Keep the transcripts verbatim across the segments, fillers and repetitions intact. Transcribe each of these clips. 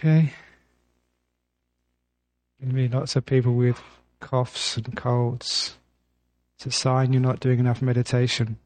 okay? I mean, lots of people with coughs and colds. It's a sign you're not doing enough meditation.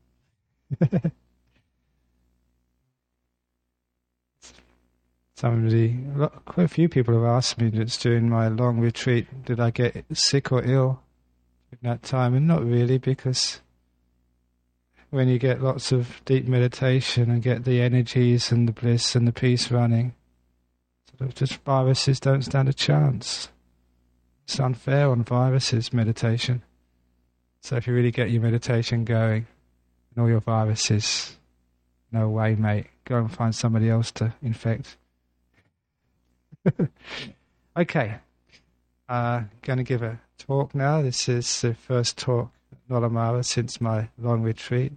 Somebody, quite a few people have asked me that's during my long retreat, did I get sick or ill in that time? And not really, because when you get lots of deep meditation and get the energies and the bliss and the peace running, sort of just viruses don't stand a chance. It's unfair on viruses, meditation. So if you really get your meditation going and all your viruses, no way, mate. Go and find somebody else to infect. Okay, uh, going to give a talk now. This is the first talk at Nolamara since my long retreat.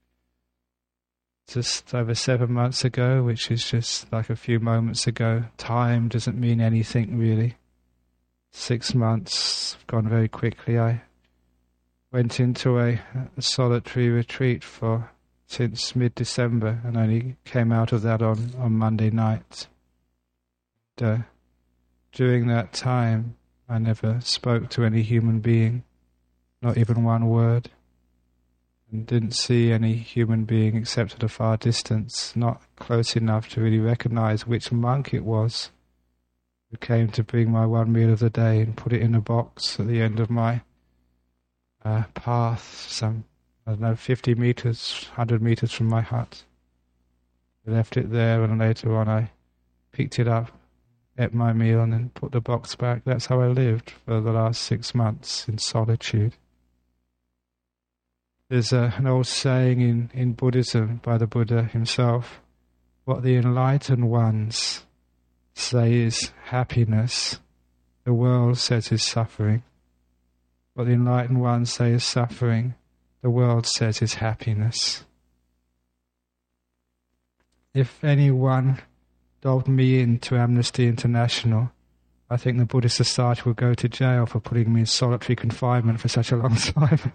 Just over seven months ago, which is just like a few moments ago. Time doesn't mean anything really. Six months have gone very quickly. I went into a, a solitary retreat for since mid-December and only came out of that on, on Monday night. Uh, during that time, I never spoke to any human being, not even one word, and didn't see any human being except at a far distance, not close enough to really recognize which monk it was who came to bring my one meal of the day and put it in a box at the end of my uh, path, some, I don't know, fifty meters, one hundred meters from my hut. I left it there, and later on I picked it up, ate my meal and then put the box back. That's how I lived for the last six months in solitude. There's a, an old saying in, in Buddhism by the Buddha himself, what the enlightened ones say is happiness, the world says is suffering. What the enlightened ones say is suffering, the world says is happiness. If anyone dobbed me into Amnesty International, I think the Buddhist Society would go to jail for putting me in solitary confinement for such a long time.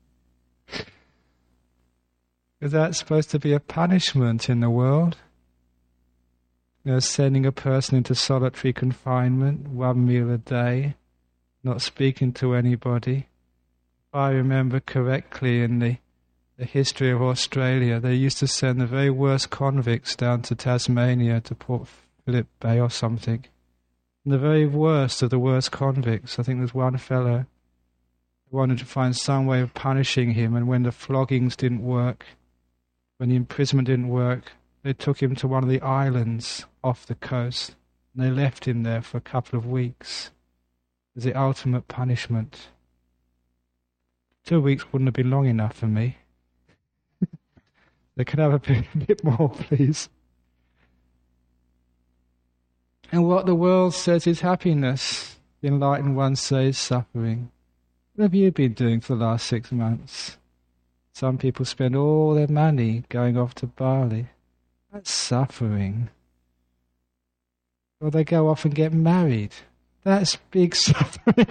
Is that supposed to be a punishment in the world? You know, sending a person into solitary confinement, one meal a day, not speaking to anybody. If I remember correctly, in the the history of Australia, they used to send the very worst convicts down to Tasmania, to Port Phillip Bay or something. And the very worst of the worst convicts, I think there's one fellow who wanted to find some way of punishing him, and when the floggings didn't work, when the imprisonment didn't work, they took him to one of the islands off the coast, and they left him there for a couple of weeks as the ultimate punishment. Two weeks wouldn't have been long enough for me. They could have a bit, a bit more, please. And what the world says is happiness, the enlightened one says suffering. What have you been doing for the last six months? Some people spend all their money going off to Bali. That's suffering. Or they go off and get married. That's big suffering.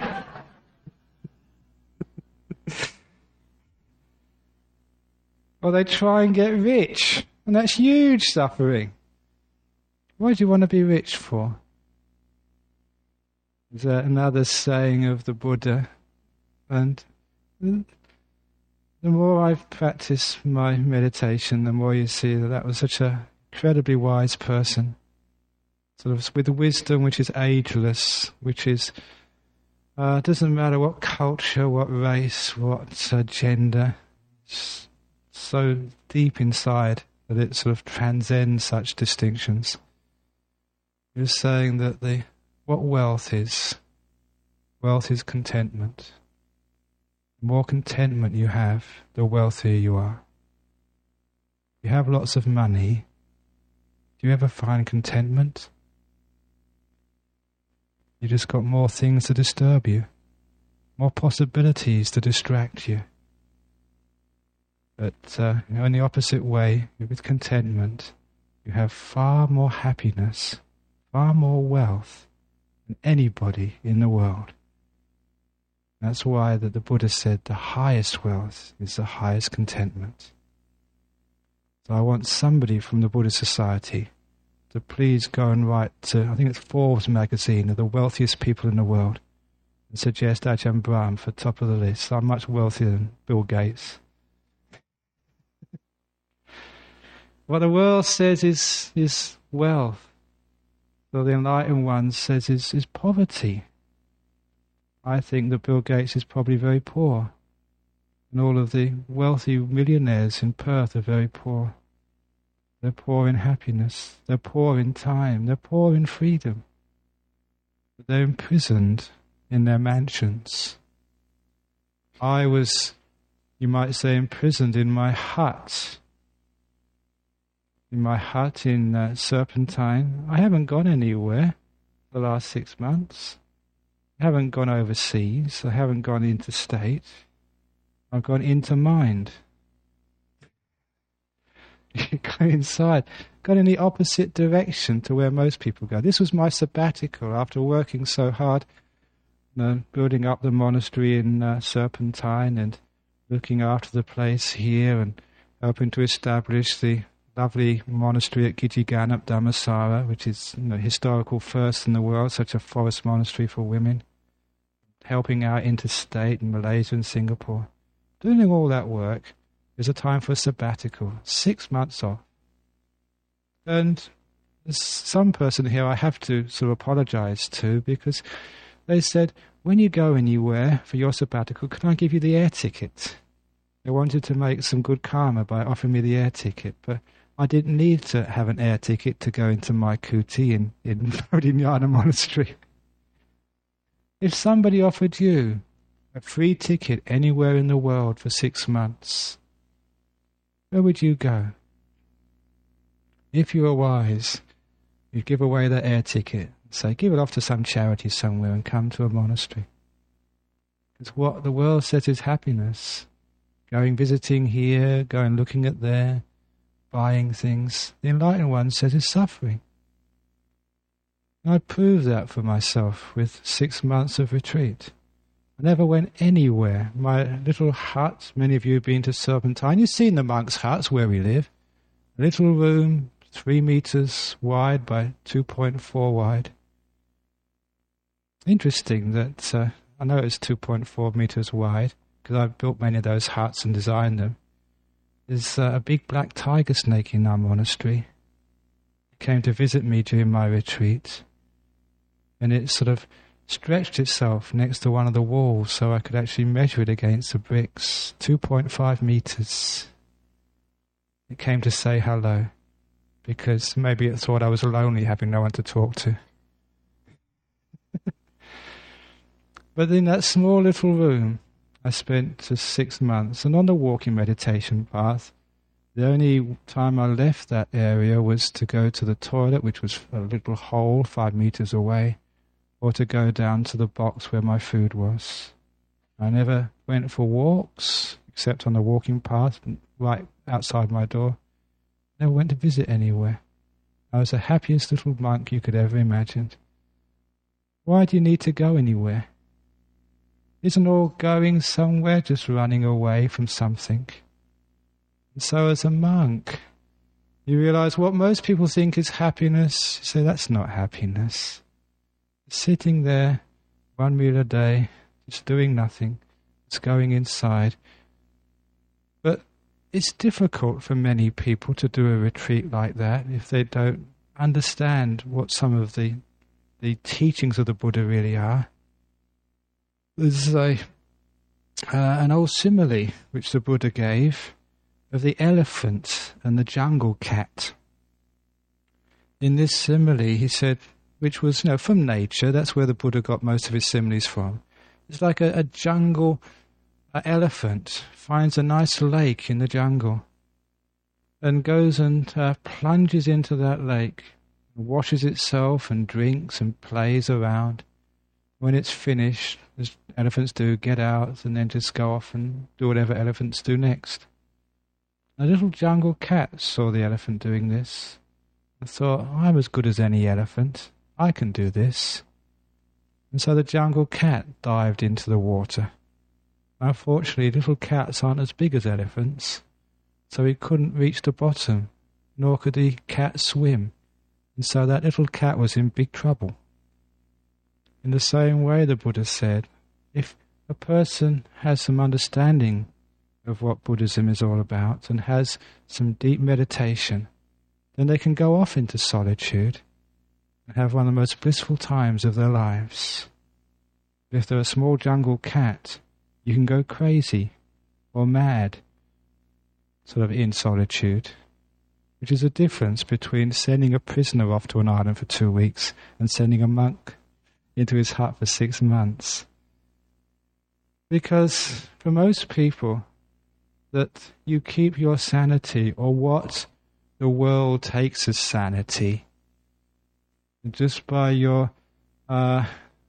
Or they try and get rich, and that's huge suffering. Why do you want to be rich for? There's another saying of the Buddha, and the more I've practiced my meditation, the more you see that that was such an incredibly wise person, sort of with wisdom which is ageless, which is uh, doesn't matter what culture, what race, what uh, gender. It's so deep inside that it sort of transcends such distinctions. You're saying that the what wealth is, wealth is contentment. The more contentment you have, the wealthier you are. You have lots of money. Do you ever find contentment? You just got more things to disturb you, more possibilities to distract you. But uh, you know, in the opposite way, with contentment, you have far more happiness, far more wealth than anybody in the world. That's why that the Buddha said the highest wealth is the highest contentment. So I want somebody from the Buddhist Society to please go and write to, I think it's Forbes magazine, of the wealthiest people in the world, and suggest Ajahn Brahm for top of the list. I'm much wealthier than Bill Gates. What the world says is is wealth. So the enlightened one says is, is poverty. I think that Bill Gates is probably very poor. And all of the wealthy millionaires in Perth are very poor. They're poor in happiness. They're poor in time. They're poor in freedom. But they're imprisoned in their mansions. I was, you might say, imprisoned in my hut. In my hut in uh, Serpentine. I haven't gone anywhere the last six months. I haven't gone overseas. I haven't gone interstate. I've gone into mind. You go inside, gone in the opposite direction to where most people go. This was my sabbatical after working so hard, you know, building up the monastery in uh, Serpentine and looking after the place here and helping to establish the lovely monastery at Gijiganath Dhammasara, which is, you know, historical first in the world, such a forest monastery for women. Helping out interstate in Malaysia and Singapore. Doing all that work is a time for a sabbatical, six months off. And there's some person here I have to sort of apologize to, because they said, when you go anywhere for your sabbatical, can I give you the air ticket? They wanted to make some good karma by offering me the air ticket, but I didn't need to have an air ticket to go into my kuti in, in Bodhinyana Monastery. If somebody offered you a free ticket anywhere in the world for six months, where would you go? If you were wise, you'd give away that air ticket. Say, give it off to some charity somewhere and come to a monastery. Because what the world says is happiness. Going visiting here, going looking at there, buying things. The enlightened one says is suffering. And I proved that for myself with six months of retreat. I never went anywhere. My little hut, many of you have been to Serpentine. You've seen the monks' huts where we live. A little room, three meters wide by two point four wide. Interesting that, uh, I know it's two point four meters wide, because I've built many of those huts and designed them. There's uh, a big black tiger snake in our monastery. It came to visit me during my retreat, and it sort of stretched itself next to one of the walls so I could actually measure it against the bricks. two point five meters. It came to say hello, because maybe it thought I was lonely having no one to talk to. But in that small little room, I spent just six months, and on the walking meditation path, the only time I left that area was to go to the toilet, which was a little hole five meters away, or to go down to the box where my food was. I never went for walks, except on the walking path right outside my door. Never went to visit anywhere. I was the happiest little monk you could ever imagine. Why do you need to go anywhere? Isn't all going somewhere just running away from something? And so as a monk, you realize what most people think is happiness. You say, that's not happiness. Sitting there, one meal a day, just doing nothing. It's going inside. But it's difficult for many people to do a retreat like that if they don't understand what some of the, the teachings of the Buddha really are. There's a, uh, an old simile which the Buddha gave of the elephant and the jungle cat. In this simile, he said, which was, you know, from nature, that's where the Buddha got most of his similes from. It's like a, a jungle a elephant finds a nice lake in the jungle and goes and uh, plunges into that lake, washes itself and drinks and plays around. When it's finished, as elephants do, get out and then just go off and do whatever elephants do next. A little jungle cat saw the elephant doing this and thought, I'm as good as any elephant. I can do this. And so the jungle cat dived into the water. Unfortunately, little cats aren't as big as elephants, so he couldn't reach the bottom, nor could the cat swim. And so that little cat was in big trouble. In the same way, the Buddha said, if a person has some understanding of what Buddhism is all about and has some deep meditation, then they can go off into solitude and have one of the most blissful times of their lives. If they're a small jungle cat, you can go crazy or mad, sort of in solitude, which is a difference between sending a prisoner off to an island for two weeks and sending a monk into his hut for six months. Because for most people, that you keep your sanity, or what the world takes as sanity, just by your uh,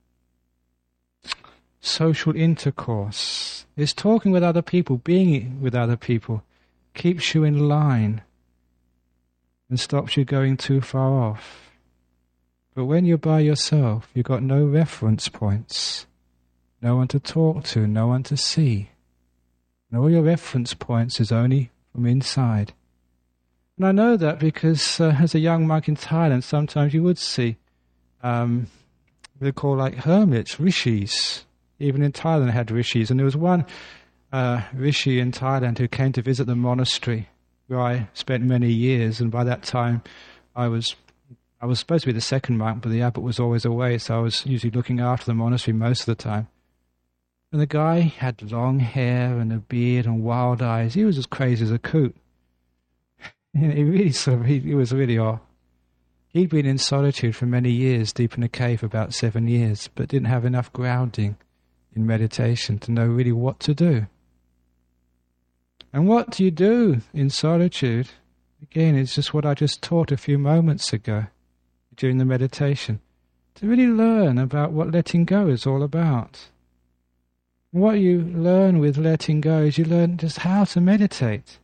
social intercourse. Is talking with other people, being with other people, keeps you in line and stops you going too far off. But when you're by yourself, you've got no reference points, no one to talk to, no one to see. And all your reference points is only from inside. And I know that because uh, as a young monk in Thailand, sometimes you would see, um, they're called like hermits, rishis. Even in Thailand they had rishis. And there was one uh, rishi in Thailand who came to visit the monastery where I spent many years. And by that time I was I was supposed to be the second monk, but the abbot was always away, so I was usually looking after the monastery most of the time. And the guy had long hair and a beard and wild eyes. He was as crazy as a coot. And he really sort of, he, he was really odd. He'd been in solitude for many years, deep in a cave for about seven years, but didn't have enough grounding in meditation to know really what to do. And what do you do in solitude? Again, it's just what I just taught a few moments ago during the meditation. To really learn about what letting go is all about. What you learn with letting go is you learn just how to meditate.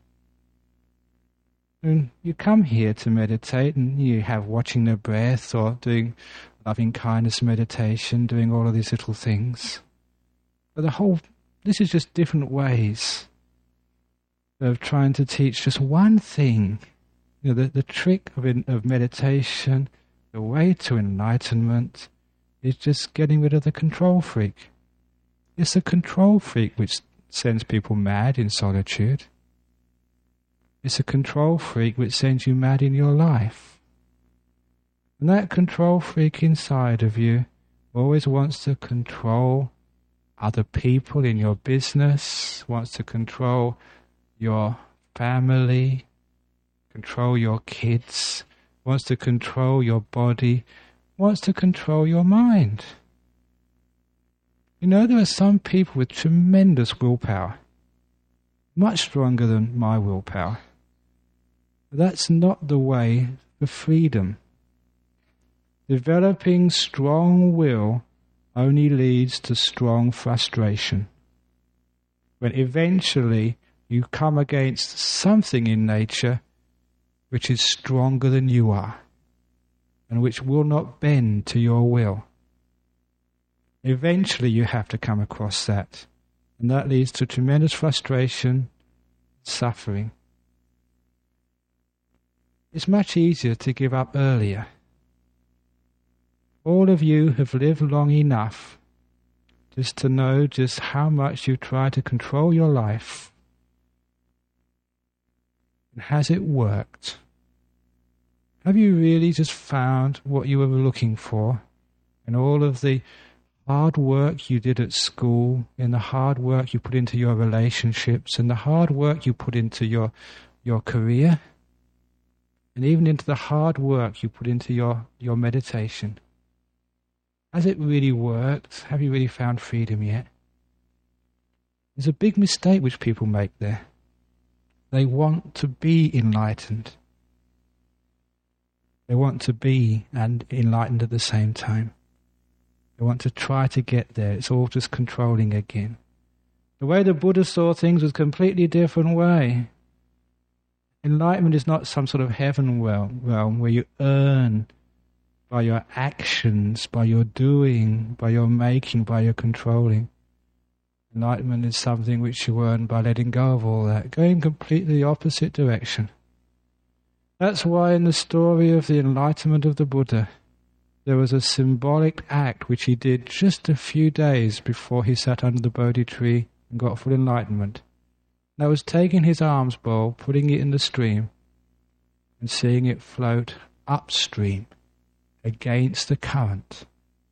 And you come here to meditate and you have watching the breath or doing loving kindness meditation, doing all of these little things. But the whole, this is just different ways of trying to teach just one thing. You know, the, the trick of, in, of meditation, the way to enlightenment, is just getting rid of the control freak. It's the control freak which sends people mad in solitude. It's a control freak which sends you mad in your life. And that control freak inside of you always wants to control other people in your business, wants to control your family, control your kids, wants to control your body, wants to control your mind. You know, there are some people with tremendous willpower, much stronger than my willpower. But that's not the way for freedom. Developing strong will only leads to strong frustration. When eventually you come against something in nature which is stronger than you are, and which will not bend to your will. Eventually you have to come across that, and that leads to tremendous frustration, suffering. It's much easier to give up earlier. All of you have lived long enough just to know just how much you try to control your life. And has it worked? Have you really just found what you were looking for in all of the hard work you did at school, in the hard work you put into your relationships, and the hard work you put into your, your career, and even into the hard work you put into your, your meditation? Has it really worked? Have you really found freedom yet? There's a big mistake which people make there. They want to be enlightened. They want to be and enlightened at the same time. They want to try to get there. It's all just controlling again. The way the Buddha saw things was a completely different way. Enlightenment is not some sort of heaven realm where you earn by your actions, by your doing, by your making, by your controlling. Enlightenment is something which you earn by letting go of all that, going completely the opposite direction. That's why in the story of the enlightenment of the Buddha, there was a symbolic act which he did just a few days before he sat under the Bodhi tree and got full enlightenment. That was taking his alms bowl, putting it in the stream, and seeing it float upstream against the current.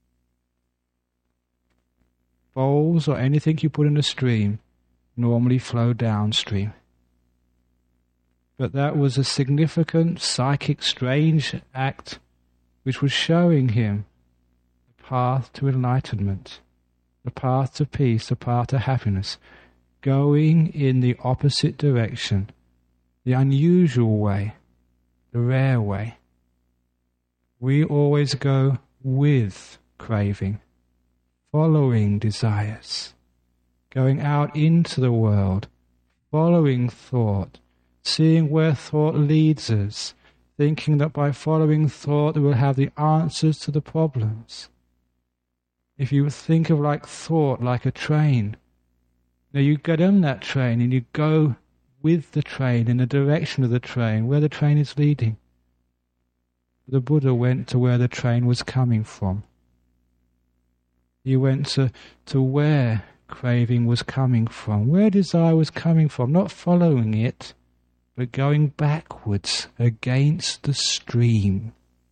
Bowls or anything you put in a stream normally flow downstream. But that was a significant, psychic, strange act which was showing him the path to enlightenment, the path to peace, the path to happiness, going in the opposite direction, the unusual way, the rare way. We always go with craving, following desires, going out into the world, following thought, seeing where thought leads us, thinking that by following thought we will have the answers to the problems. If you think of like thought like a train, now you get on that train and you go with the train in the direction of the train, where the train is leading. The Buddha went to where the train was coming from. He went to, to where craving was coming from, where desire was coming from, not following it, but going backwards against the stream.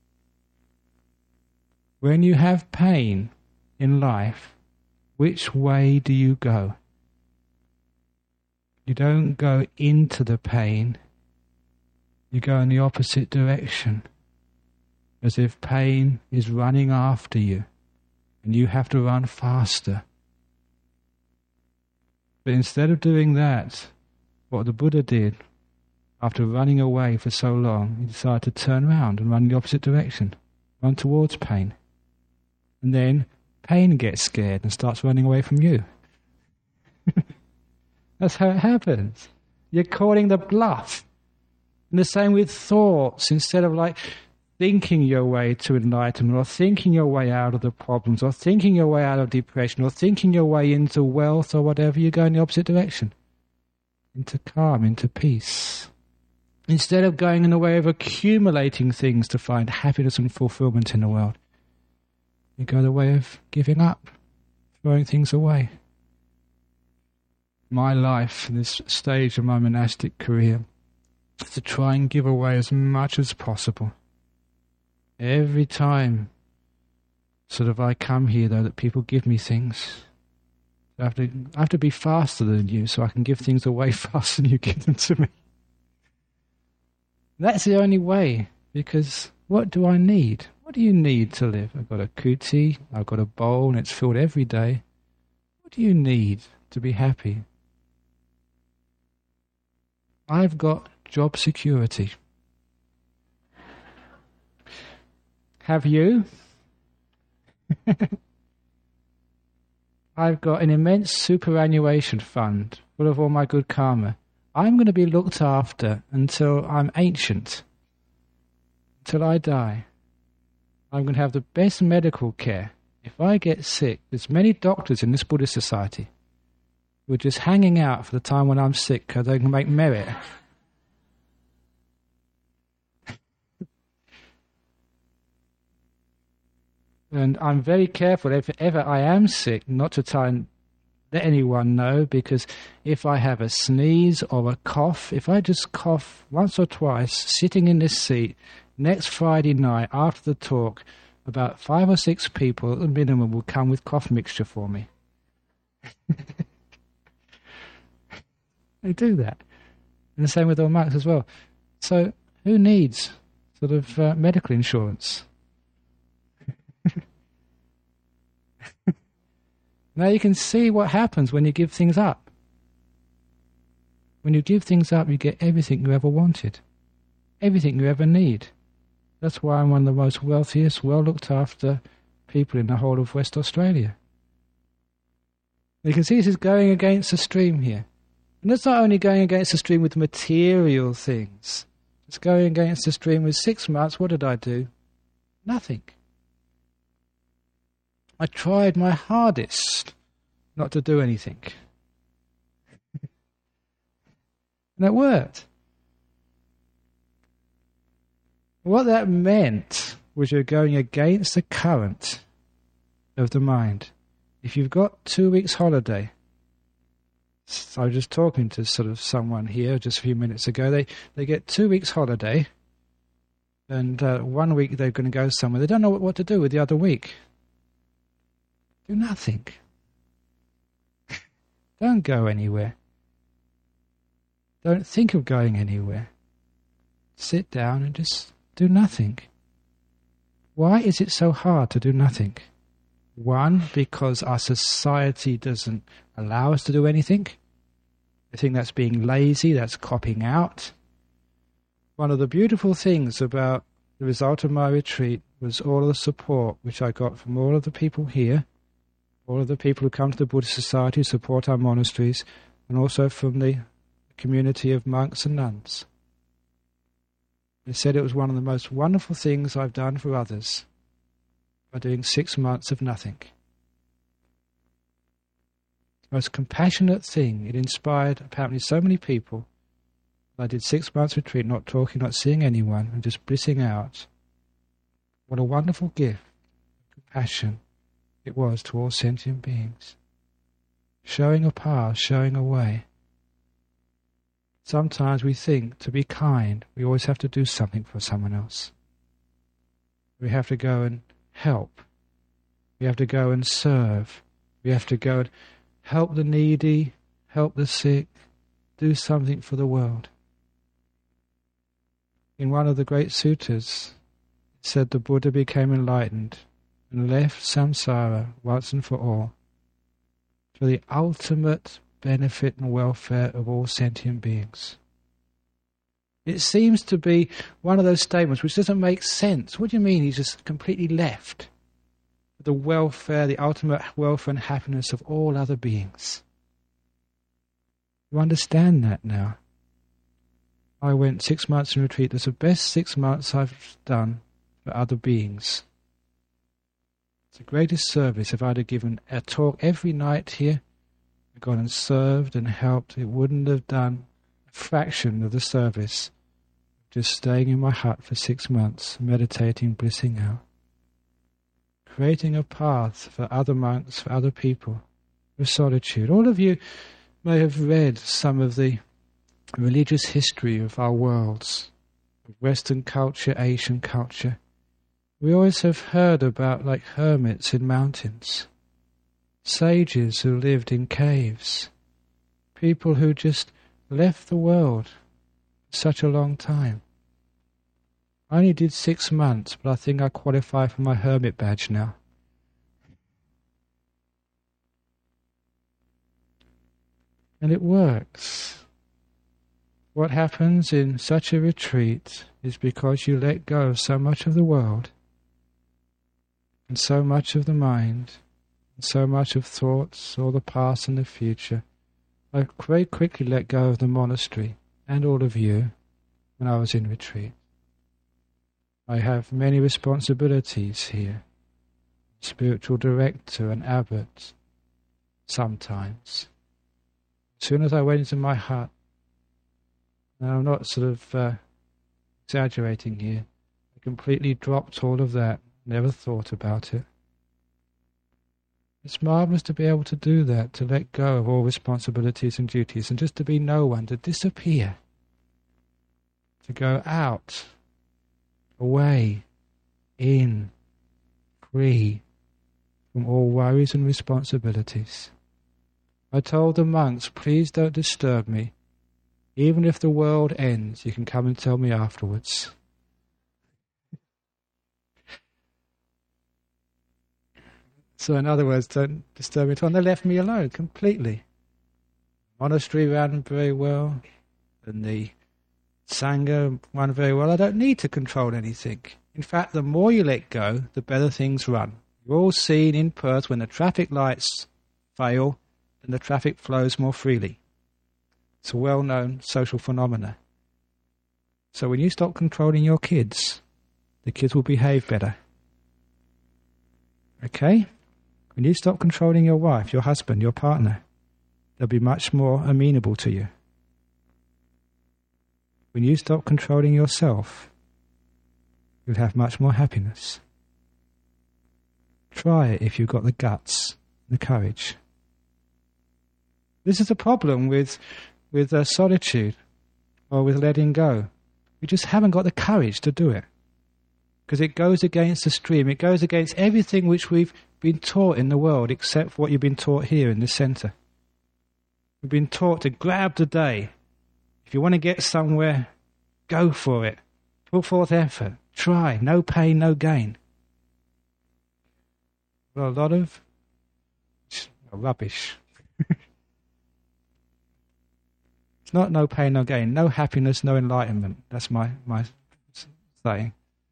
When you have pain in life, which way do you go? You don't go into the pain, you go in the opposite direction, as if pain is running after you, and you have to run faster. But instead of doing that, what the Buddha did, after running away for so long, he decided to turn around and run in the opposite direction, run towards pain. And then pain gets scared and starts running away from you. That's how it happens. You're calling the bluff. And the same with thoughts. Instead of like thinking your way to enlightenment, or thinking your way out of the problems, or thinking your way out of depression, or thinking your way into wealth or whatever, you go in the opposite direction. Into calm, into peace. Instead of going in the way of accumulating things to find happiness and fulfillment in the world, you go the way of giving up, throwing things away. My life, this stage of my monastic career, is to try and give away as much as possible. Every time sort of I come here, though, that people give me things, I have to, I have to be faster than you so I can give things away faster than you give them to me. That's the only way, because what do I need? What do you need to live? I've got a kuti, I've got a bowl, and it's filled every day. What do you need to be happy? I've got job security. Have you? I've got an immense superannuation fund full of all my good karma. I'm going to be looked after until I'm ancient, until I die. I'm going to have the best medical care. If I get sick, there's many doctors in this Buddhist society who are just hanging out for the time when I'm sick because they can make merit. And I'm very careful, if ever I am sick, not to try and let anyone know, because if I have a sneeze or a cough, if I just cough once or twice, sitting in this seat, next Friday night after the talk, about five or six people at the minimum will come with cough mixture for me. They do that. And the same with all monks as well. So who needs sort of uh, medical insurance? Now you can see what happens when you give things up. When you give things up, you get everything you ever wanted. Everything you ever need. That's why I'm one of the most wealthiest, well-looked after people in the whole of West Australia. You can see this is going against the stream here. And it's not only going against the stream with material things. It's going against the stream with six months. What did I do? Nothing. I tried my hardest not to do anything. And it worked. What that meant was you're going against the current of the mind. If you've got two weeks holiday, so I was just talking to sort of someone here just a few minutes ago, they, they get two weeks holiday, and uh, one week they're going to go somewhere. They don't know what, what to do with the other week. Do nothing. Don't go anywhere. Don't think of going anywhere. Sit down and just do nothing. Why is it so hard to do nothing? One, because our society doesn't allow us to do anything. I think that's being lazy, that's copping out. One of the beautiful things about the result of my retreat was all of the support which I got from all of the people here, all of the people who come to the Buddhist Society, who support our monasteries, and also from the community of monks and nuns. They said it was one of the most wonderful things I've done for others by doing six months of nothing. The most compassionate thing. It inspired apparently so many people. I did six months retreat, not talking, not seeing anyone, and just blissing out. What a wonderful gift of compassion it was to all sentient beings. Showing a path, showing a way. Sometimes we think to be kind, we always have to do something for someone else. We have to go and help. We have to go and serve. We have to go and help the needy, help the sick, do something for the world. In one of the great suttas, it said the Buddha became enlightened and left samsara once and for all for the ultimate benefit and welfare of all sentient beings. It seems to be one of those statements which doesn't make sense. What do you mean he's just completely left the welfare, the ultimate welfare and happiness of all other beings? You understand that now. I went six months in retreat. It's the best six months I've done for other beings. It's the greatest service. If I'd have given a talk every night here, gone and served and helped, it wouldn't have done a fraction of the service. Just staying in my hut for six months, meditating, blissing out. Creating a path for other monks, for other people, for solitude. All of you may have read some of the religious history of our worlds, Western culture, Asian culture. We always have heard about like hermits in mountains, sages who lived in caves, people who just left the world for such a long time. I only did six months, but I think I qualify for my hermit badge now. And it works. What happens in such a retreat is because you let go of so much of the world and so much of the mind and so much of thoughts, all the past and the future. I very quickly let go of the monastery and all of you when I was in retreat. I have many responsibilities here. Spiritual director and abbot, sometimes. As soon as I went into my hut, and I'm not sort of uh, exaggerating here, I completely dropped all of that, never thought about it. It's marvelous to be able to do that, to let go of all responsibilities and duties, and just to be no one, to disappear, to go out, away, in, free from all worries and responsibilities. I told the monks, please don't disturb me. Even if the world ends, you can come and tell me afterwards. So in other words, don't disturb me at all. And they left me alone completely. Monastery ran very well, and the Sangha run very well. I don't need to control anything. In fact, the more you let go, the better things run. You've all seen in Perth when the traffic lights fail, then the traffic flows more freely. It's a well-known social phenomena. So when you stop controlling your kids, the kids will behave better. Okay? When you stop controlling your wife, your husband, your partner, they'll be much more amenable to you. When you stop controlling yourself, you'll have much more happiness. Try it if you've got the guts, the courage. This is the problem with, with uh, solitude or with letting go. You just haven't got the courage to do it. Because it goes against the stream. It goes against everything which we've been taught in the world except what you've been taught here in the centre. We've been taught to grab the day. If you want to get somewhere, go for it. Put forth effort. Try. No pain, no gain. Well, a lot of rubbish. It's not no pain, no gain. No happiness, no enlightenment. That's my, my saying.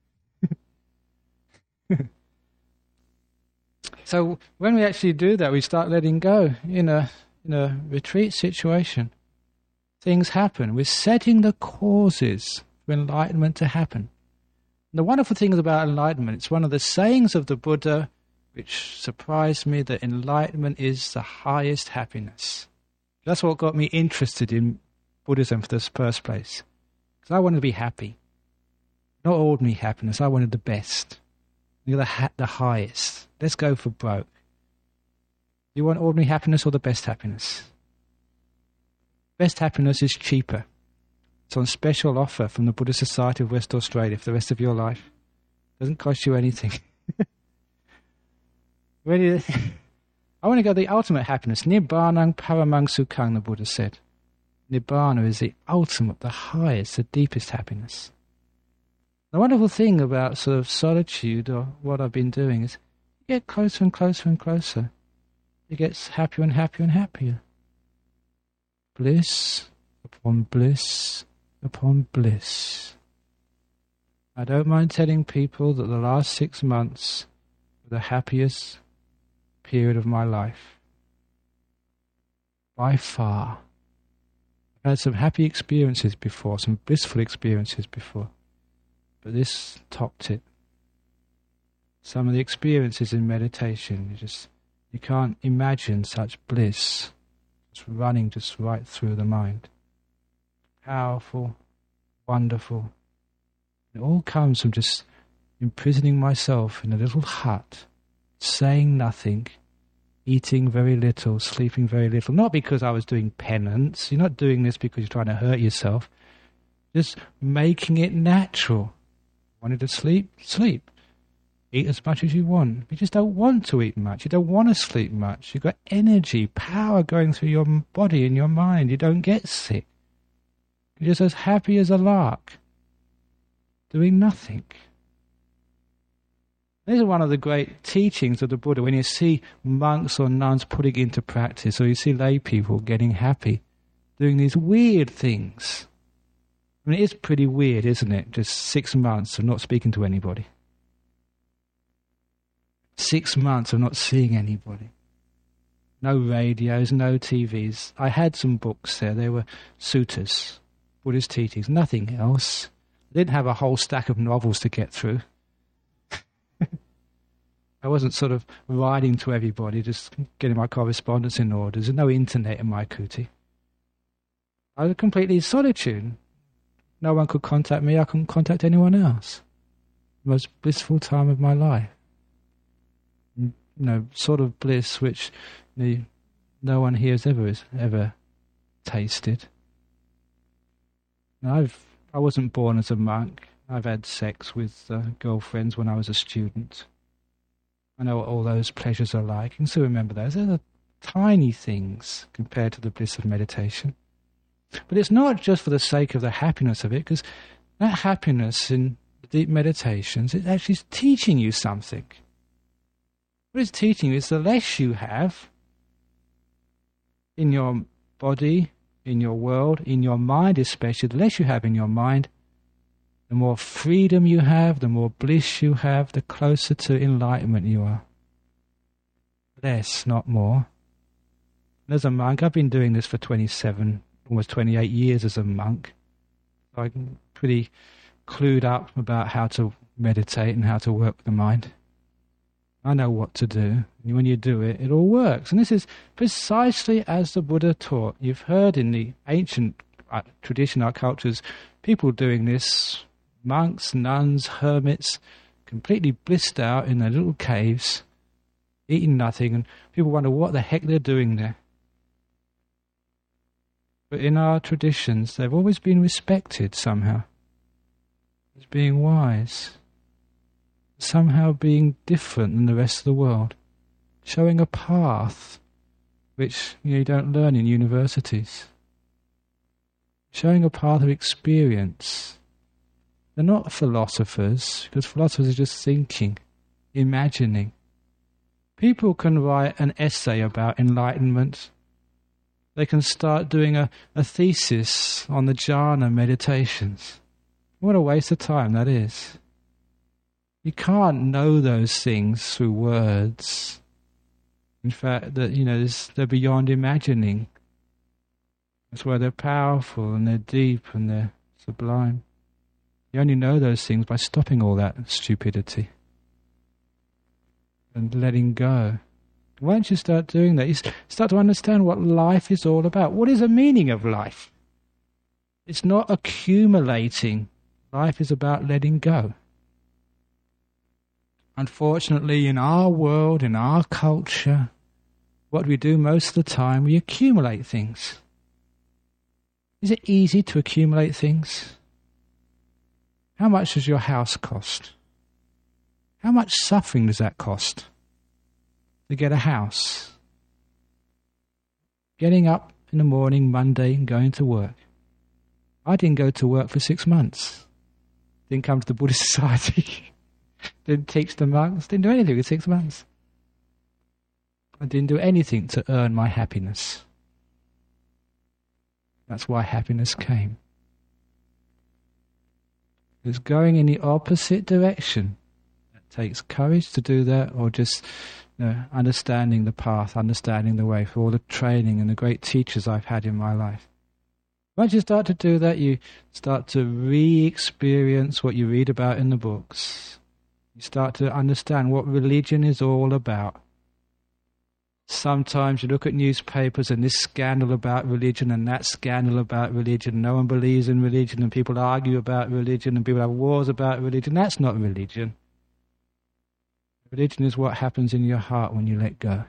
So when we actually do that, we start letting go in a in a retreat situation. Things happen. We're setting the causes for enlightenment to happen. And the wonderful thing about enlightenment, it's one of the sayings of the Buddha which surprised me, that enlightenment is the highest happiness. That's what got me interested in Buddhism for the first place. Because I wanted to be happy. Not ordinary happiness, I wanted the best. You're the, ha- the highest. Let's go for broke. You want ordinary happiness or the best happiness? Best happiness is cheaper. It's on special offer from the Buddhist Society of West Australia for the rest of your life. Doesn't cost you anything. Ready? I want to go to the ultimate happiness. Nibbānang paramang sukhang, the Buddha said. Nibbana is the ultimate, the highest, the deepest happiness. The wonderful thing about sort of solitude, or what I've been doing, is you get closer and closer and closer. It gets happier and happier and happier. Bliss upon bliss upon bliss. I don't mind telling people that the last six months were the happiest period of my life. By far. I've had some happy experiences before, some blissful experiences before. But this topped it. Some of the experiences in meditation, you just, you can't imagine such bliss. It's running just right through the mind. Powerful, wonderful. It all comes from just imprisoning myself in a little hut, saying nothing, eating very little, sleeping very little. Not because I was doing penance. You're not doing this because you're trying to hurt yourself. Just making it natural. Wanted to sleep? Sleep. Eat as much as you want. You just don't want to eat much. You don't want to sleep much. You've got energy, power going through your body and your mind. You don't get sick. You're just as happy as a lark, doing nothing. This is one of the great teachings of the Buddha. When you see monks or nuns putting into practice, or you see lay people getting happy, doing these weird things. I mean, it is pretty weird, isn't it? Just six months of not speaking to anybody. Six months of not seeing anybody. No radios, no T Vs. I had some books there. They were suttas, Buddhist teachings, nothing else. I didn't have a whole stack of novels to get through. I wasn't sort of writing to everybody, just getting my correspondence in order. There's no internet in my kuti. I was completely solitude. No one could contact me. I couldn't contact anyone else. The most blissful time of my life. You know, sort of bliss which you know, no one here has ever ever tasted. Now, I've I wasn't born as a monk. I've had sex with uh, girlfriends when I was a student. I know what all those pleasures are like. You can still remember those. They're the tiny things compared to the bliss of meditation. But it's not just for the sake of the happiness of it, because that happiness in deep meditations, it actually is teaching you something. What it's teaching you is the less you have in your body, in your world, in your mind especially, the less you have in your mind, the more freedom you have, the more bliss you have, the closer to enlightenment you are. Less, not more. And as a monk, I've been doing this for twenty-seven, almost twenty-eight years as a monk. So I'm pretty clued up about how to meditate and how to work with the mind. I know what to do. And when you do it, it all works. And this is precisely as the Buddha taught. You've heard in the ancient uh, tradition, our cultures, people doing this monks, nuns, hermits, completely blissed out in their little caves, eating nothing, and people wonder what the heck they're doing there. But in our traditions, they've always been respected somehow as being wise, somehow being different than the rest of the world, showing a path which you know, you don't learn in universities, showing a path of experience. They're not philosophers, because philosophers are just thinking, imagining. People can write an essay about enlightenment. They can start doing a, a thesis on the jhana meditations. What a waste of time that is. You can't know those things through words. In fact, that you know, they're beyond imagining. That's why they're powerful and they're deep and they're sublime. You only know those things by stopping all that stupidity and letting go. Once you start doing that, you start to understand what life is all about. What is the meaning of life? It's not accumulating. Life is about letting go. Unfortunately, in our world, in our culture, what we do most of the time, we accumulate things. Is it easy to accumulate things? How much does your house cost? How much suffering does that cost to get a house? Getting up in the morning, Monday, and going to work. I didn't go to work for six months. Didn't come to the Buddhist Society. Didn't teach the monks. Didn't do anything for six months. I didn't do anything to earn my happiness. That's why happiness came. It's going in the opposite direction. It takes courage to do that, or just you know, understanding the path, understanding the way, for all the training and the great teachers I've had in my life. Once you start to do that, you start to re-experience what you read about in the books. You start to understand what religion is all about. Sometimes you look at newspapers and this scandal about religion and that scandal about religion. No one believes in religion and people argue about religion and people have wars about religion. That's not religion. Religion is what happens in your heart when you let go.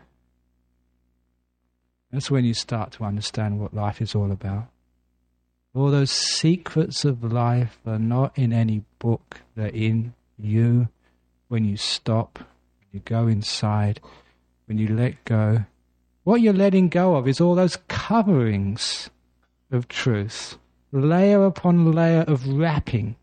That's when you start to understand what life is all about. All those secrets of life are not in any book. They're in you when you stop, when you go inside, when you let go. What you're letting go of is all those coverings of truth, layer upon layer of wrapping.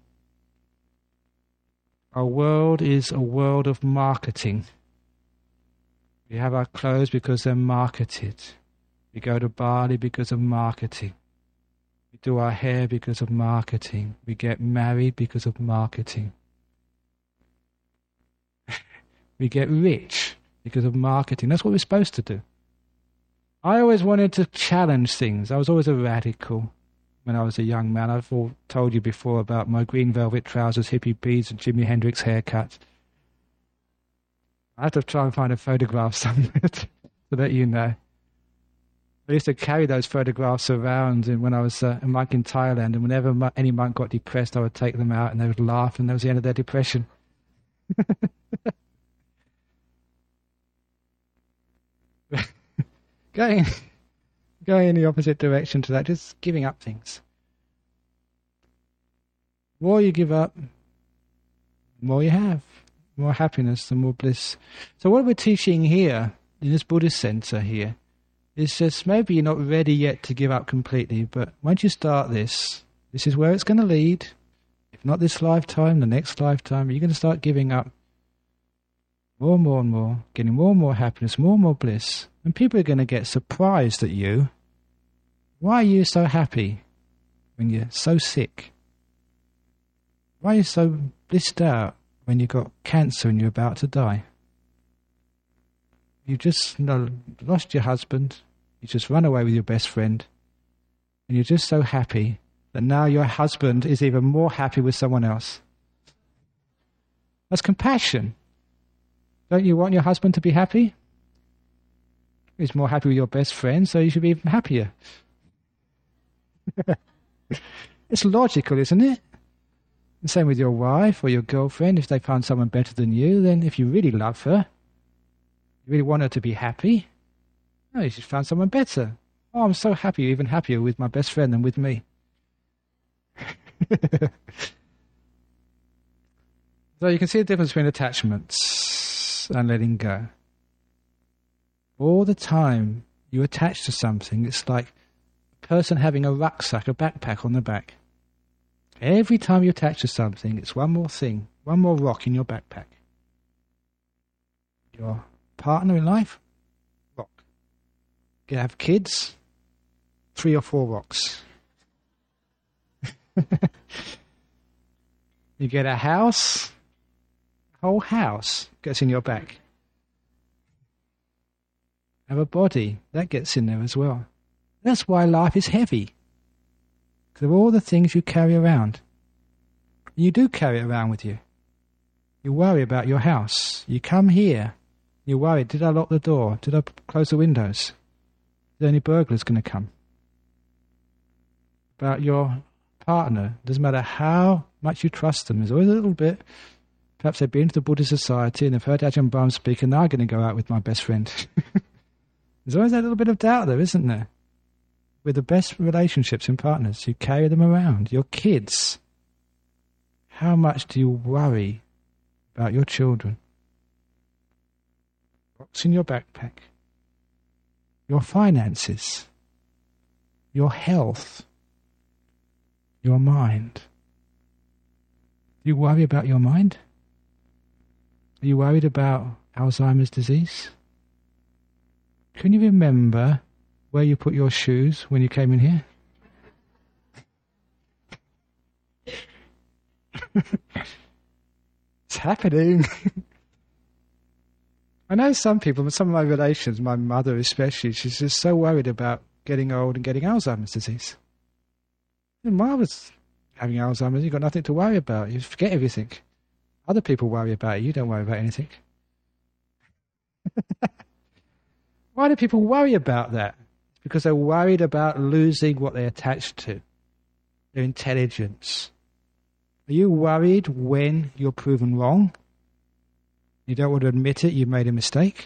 Our world is a world of marketing. We have our clothes because they're marketed. We go to Bali because of marketing. We do our hair because of marketing. We get married because of marketing. We get rich because of marketing. That's what we're supposed to do. I always wanted to challenge things. I was always a radical when I was a young man. I've all told you before about my green velvet trousers, hippie beads, and Jimi Hendrix haircut. I have to try and find a photograph somewhere to let you know. I used to carry those photographs around when I was uh, a monk in Thailand, and whenever any monk got depressed, I would take them out and they would laugh, and that was the end of their depression. Going, going in the opposite direction to that, just giving up things. The more you give up, the more you have. More happiness and more bliss. So what we're teaching here, in this Buddhist center here, is just maybe you're not ready yet to give up completely, but once you start this, this is where it's going to lead. If not this lifetime, the next lifetime, you're going to start giving up more and more and more, getting more and more happiness, more and more bliss. And people are going to get surprised at you. Why are you so happy when you're so sick? Why are you so blissed out when you've got cancer and you're about to die? You've just you know, lost your husband, you just run away with your best friend, and you're just so happy that now your husband is even more happy with someone else. That's compassion. Don't you want your husband to be happy? He's more happy with your best friend, so you should be even happier. It's logical, isn't it? The same with your wife or your girlfriend. If they find someone better than you, then if you really love her, you really want her to be happy, oh, you should find someone better. Oh, I'm so happy, even happier with my best friend than with me. So you can see the difference between attachments and letting go. All the time you attach to something, it's like a person having a rucksack, a backpack on the back. Every time you attach to something, it's one more thing, one more rock in your backpack. Your partner in life, rock. You have kids, three or four rocks. You get a house, a whole house gets in your back. Have a body, that gets in there as well. That's why life is heavy. Because of all the things you carry around. You do carry it around with you. You worry about your house. You come here, you worry, did I lock the door? Did I close the windows? Is there any burglars going to come? About your partner, doesn't matter how much you trust them, there's always a little bit. Perhaps they've been to the Buddhist Society and they've heard Ajahn Brahm speak and they're going to go out with my best friend. There's always that little bit of doubt there, isn't there? With the best relationships and partners, you carry them around. Your kids. How much do you worry about your children? What's in your backpack? Your finances. Your health. Your mind. Do you worry about your mind? Are you worried about Alzheimer's disease? Can you remember where you put your shoes when you came in here? It's happening. I know some people, some of my relations, my mother especially, she's just so worried about getting old and getting Alzheimer's disease. When I was having Alzheimer's, you've got nothing to worry about. You forget everything. Other people worry about it. You don't worry about anything. Why do people worry about that? It's because they're worried about losing what they're attached to, their intelligence. Are you worried when you're proven wrong? You don't want to admit it, you've made a mistake?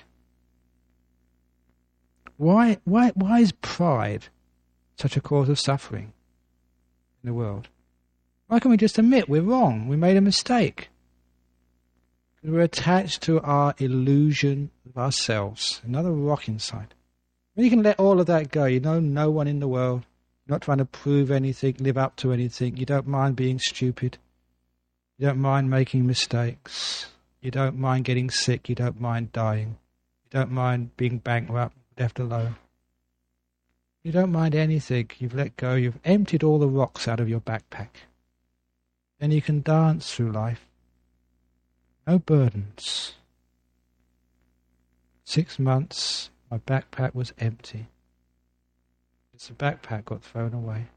Why, why, why is pride such a cause of suffering in the world? Why can't we just admit we're wrong, we made a mistake? We're attached to our illusion of ourselves, another rock inside. When you can let all of that go, you know no one in the world, you're not trying to prove anything, live up to anything, you don't mind being stupid, you don't mind making mistakes, you don't mind getting sick, you don't mind dying, you don't mind being bankrupt, left alone. You don't mind anything, you've let go, you've emptied all the rocks out of your backpack. Then you can dance through life. No burdens. Six months, my backpack was empty. It's the backpack got thrown away.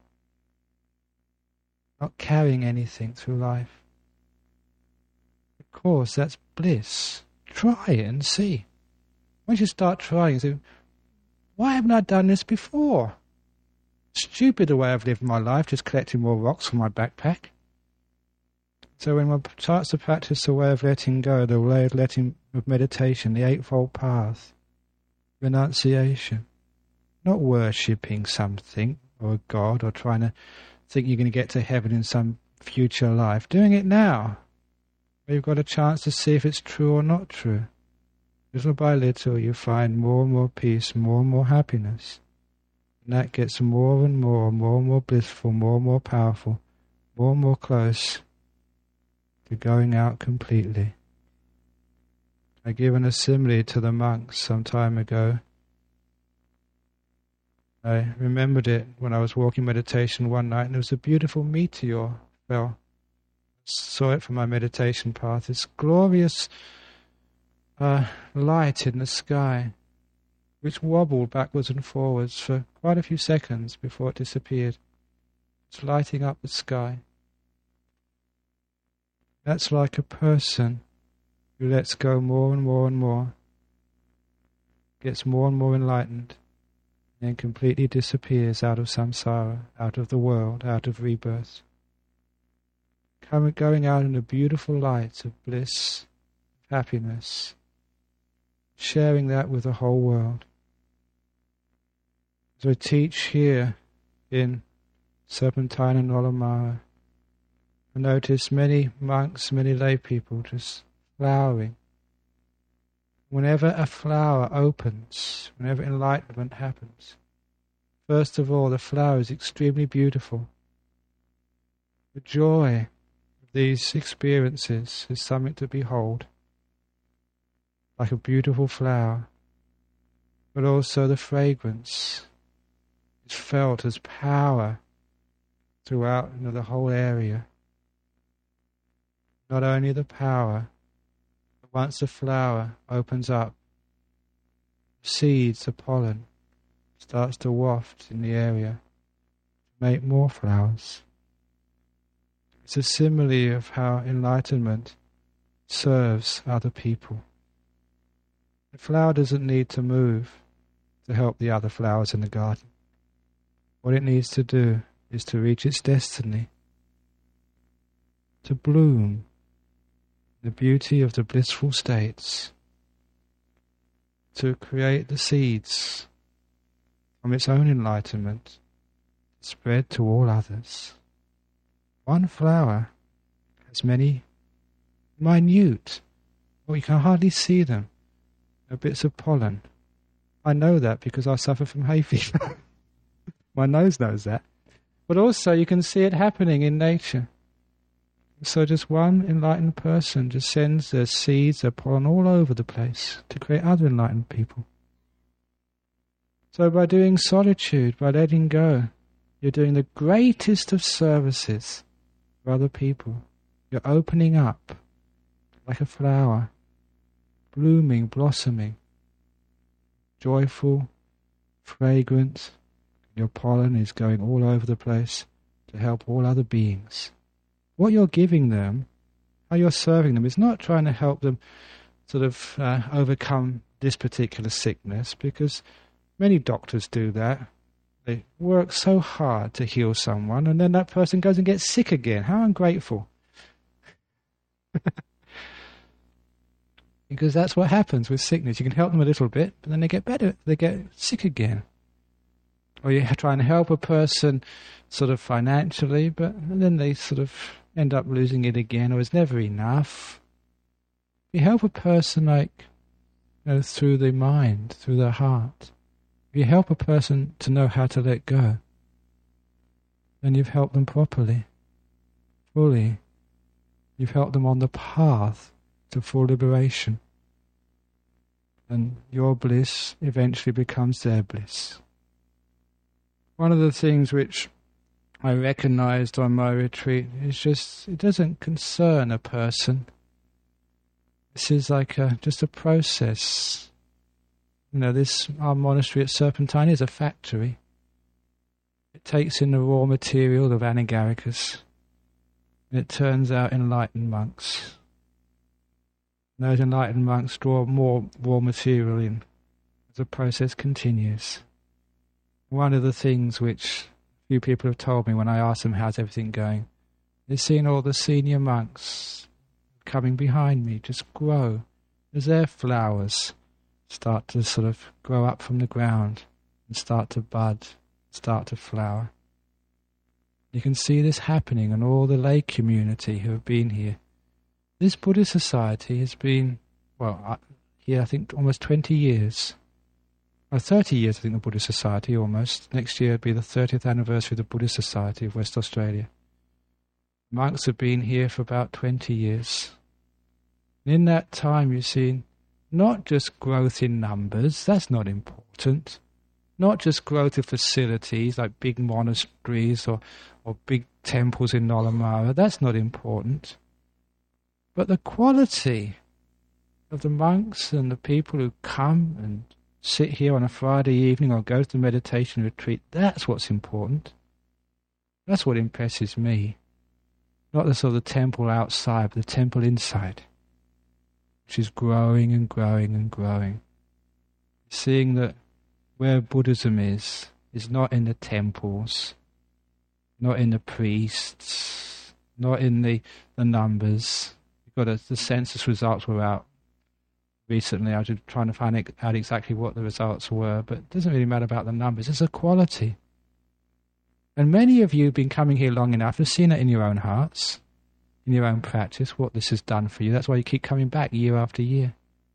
Not carrying anything through life. Of course, that's bliss. Try it and see. Once you start trying, you say, why haven't I done this before? Stupid the way I've lived my life, just collecting more rocks from my backpack. So when one starts to practice the way of letting go, the way of letting of meditation, the Eightfold Path, renunciation, not worshipping something or a god or trying to think you're going to get to heaven in some future life, doing it now, where you've got a chance to see if it's true or not true. Little by little you find more and more peace, more and more happiness. And that gets more and more, more and more blissful, more and more powerful, more and more close to going out completely. I given a simile to the monks some time ago. I remembered it when I was walking meditation one night, and there was a beautiful meteor fell. Saw it from my meditation path. This glorious uh, light in the sky, which wobbled backwards and forwards for quite a few seconds before it disappeared. It's lighting up the sky. That's like a person who lets go more and more and more, gets more and more enlightened, and then completely disappears out of samsara, out of the world, out of rebirth. coming, going out in a beautiful light of bliss, of happiness, sharing that with the whole world. As I teach here in Serpentine and Nolamara, I notice many monks, many lay people just flowering. Whenever a flower opens, whenever enlightenment happens, first of all, the flower is extremely beautiful. The joy of these experiences is something to behold, like a beautiful flower, but also the fragrance is felt as power throughout, you know, the whole area. Not only the power, but once the flower opens up, seeds, the pollen, starts to waft in the area to make more flowers. It's a simile of how enlightenment serves other people. The flower doesn't need to move to help the other flowers in the garden. What it needs to do is to reach its destiny, to bloom the beauty of the blissful states, to create the seeds from its own enlightenment, to spread to all others. One flower has many minute, or you can hardly see them, bits of pollen. I know that because I suffer from hay fever. My nose knows that. But also you can see it happening in nature. So just one enlightened person just sends their seeds, their pollen all over the place to create other enlightened people. So by doing solitude, by letting go, you're doing the greatest of services for other people. You're opening up like a flower, blooming, blossoming, joyful, fragrant. Your pollen is going all over the place to help all other beings. What you're giving them, how you're serving them, is not trying to help them sort of uh, overcome this particular sickness, because many doctors do that. They work so hard to heal someone, and then that person goes and gets sick again. How ungrateful. Because that's what happens with sickness. You can help them a little bit, but then they get better. They get sick again. Or you try and help a person sort of financially, but then they sort of end up losing it again, or it's never enough. You help a person like, you know, through the mind, through the heart. If you help a person to know how to let go, then you've helped them properly, fully. You've helped them on the path to full liberation. And your bliss eventually becomes their bliss. One of the things which I recognized on my retreat is just, it doesn't concern a person. This is like a, just a process. You know, this, our monastery at Serpentine is a factory. It takes in the raw material of Anagarikas, and it turns out enlightened monks. And those enlightened monks draw more raw material in as the process continues. One of the things which few people have told me when I ask them how's everything going, is seeing all the senior monks coming behind me just grow as their flowers start to sort of grow up from the ground and start to bud, start to flower. You can see this happening in all the lay community who have been here. This Buddhist society has been, well, here I think almost twenty years. Oh, thirty years, I think, the Buddhist Society, almost. Next year will be the thirtieth anniversary of the Buddhist Society of West Australia. Monks have been here for about twenty years. And in that time, you've seen not just growth in numbers, that's not important. Not just growth of facilities, like big monasteries or, or big temples in Nolamara, that's not important. But the quality of the monks and the people who come and sit here on a Friday evening or go to the meditation retreat, that's what's important. That's what impresses me. Not the sort of the temple outside, but the temple inside, which is growing and growing and growing. Seeing that where Buddhism is, is not in the temples, not in the priests, not in the, the numbers. You've got a, the census results were out recently. I was just trying to find out exactly what the results were, but it doesn't really matter about the numbers. It's a quality. And many of you have been coming here long enough to see it in your own hearts, in your own practice, what this has done for you. That's why you keep coming back year after year.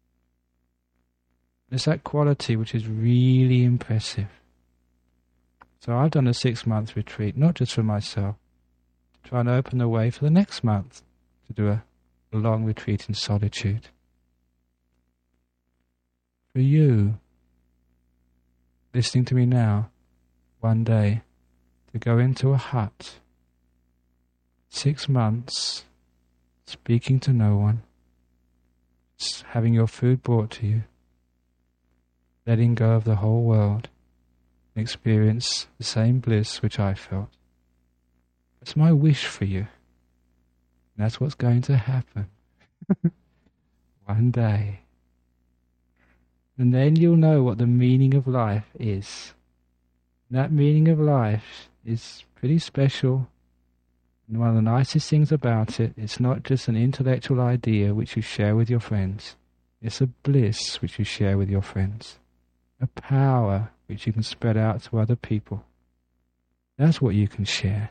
It's that quality which is really impressive. So I've done a six-month retreat, not just for myself, to try and open the way for the next month to do a, a long retreat in solitude. For you, listening to me now, one day, to go into a hut, six months, speaking to no one, having your food brought to you, letting go of the whole world, and experience the same bliss which I felt. That's my wish for you. And that's what's going to happen. One day. And then you'll know what the meaning of life is. And that meaning of life is pretty special. And one of the nicest things about it, it's not just an intellectual idea which you share with your friends. It's a bliss which you share with your friends. A power which you can spread out to other people. That's what you can share.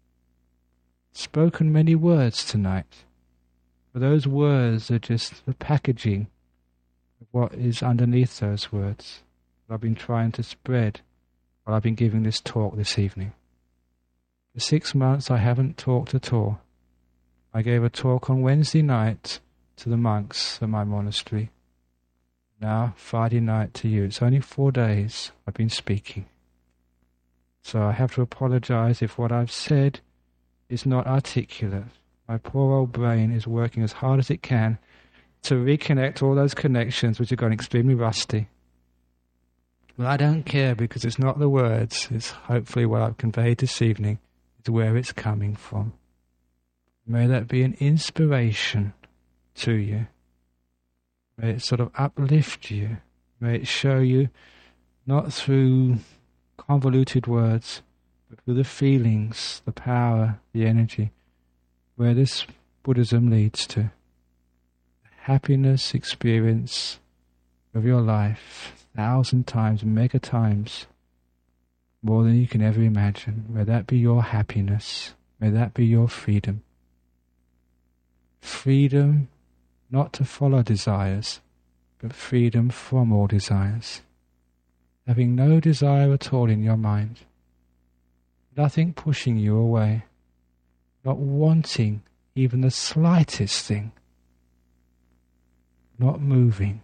Spoken many words tonight, but those words are just the packaging of what is underneath those words that I've been trying to spread while I've been giving this talk this evening. For six months I haven't talked at all. I gave a talk on Wednesday night to the monks at my monastery. Now, Friday night to you. It's only four days I've been speaking. So I have to apologize if what I've said is not articulate. My poor old brain is working as hard as it can to reconnect all those connections which have gone extremely rusty. But I don't care, because it's not the words. It's hopefully what I've conveyed this evening. It's where it's coming from. May that be an inspiration to you. May it sort of uplift you. May it show you, not through convoluted words, but through the feelings, the power, the energy, where this Buddhism leads to. The happiness experience of your life, thousand times, mega times, more than you can ever imagine. May that be your happiness. May that be your freedom. Freedom not to follow desires, but freedom from all desires. Having no desire at all in your mind. Nothing pushing you away. Not wanting even the slightest thing. Not moving.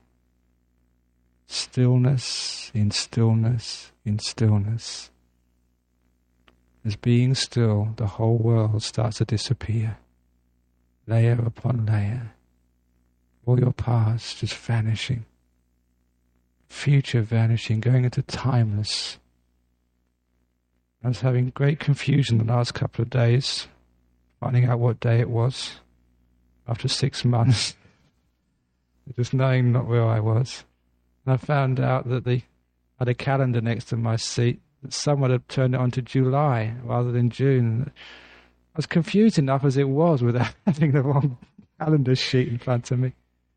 Stillness in stillness in stillness. As being still, the whole world starts to disappear. Layer upon layer. All your past just vanishing. Future vanishing, going into timeless. I was having great confusion the last couple of days, finding out what day it was after six months. Just knowing not where I was. And I found out that the, I had a calendar next to my seat, that someone had turned it on to July rather than June. I was confused enough as it was without having the wrong calendar sheet in front of me.